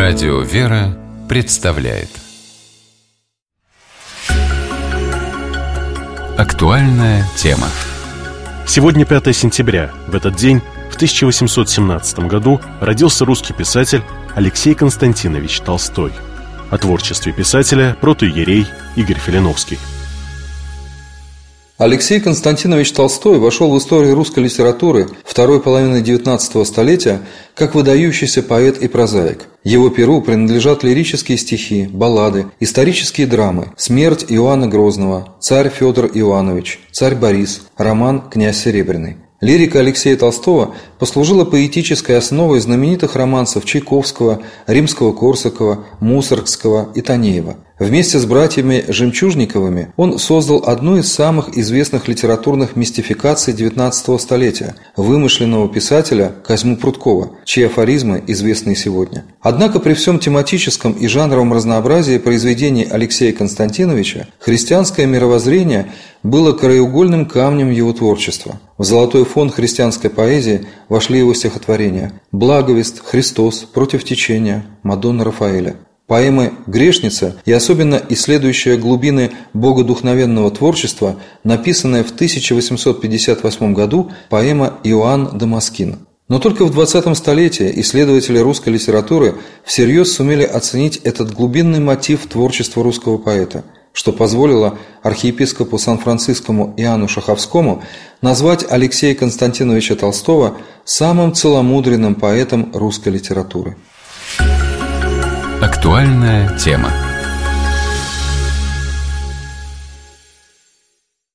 Радио «Вера» представляет актуальная тема. Сегодня 5 сентября. В этот день, в 1817 году, родился русский писатель Алексей Константинович Толстой. О творчестве писателя протоиерей Игорь Филиновский. Алексей Константинович Толстой вошел в историю русской литературы второй половины XIX столетия как выдающийся поэт и прозаик. Его перу принадлежат лирические стихи, баллады, исторические драмы «Смерть Иоанна Грозного», «Царь Федор Иоанович», «Царь Борис», роман «Князь Серебряный». Лирика Алексея Толстого послужила поэтической основой знаменитых романсов Чайковского, Римского-Корсакова, Мусоргского и Танеева. Вместе с братьями Жемчужниковыми он создал одну из самых известных литературных мистификаций XIX столетия – вымышленного писателя Козьму Прудкова, чьи афоризмы известны сегодня. Однако при всем тематическом и жанровом разнообразии произведений Алексея Константиновича христианское мировоззрение было краеугольным камнем его творчества. В золотой фонд христианской поэзии вошли его стихотворения «Благовест», «Христос», «Против течения», «Мадонна Рафаэля». Поэмы «Грешница» и особенно исследующая глубины богодухновенного творчества, написанная в 1858 году поэма «Иоанн Дамаскин». Но только в 20 столетии исследователи русской литературы всерьез сумели оценить этот глубинный мотив творчества русского поэта, что позволило архиепископу Сан-Францискому Иоанну Шаховскому назвать Алексея Константиновича Толстого самым целомудренным поэтом русской литературы. Актуальная тема.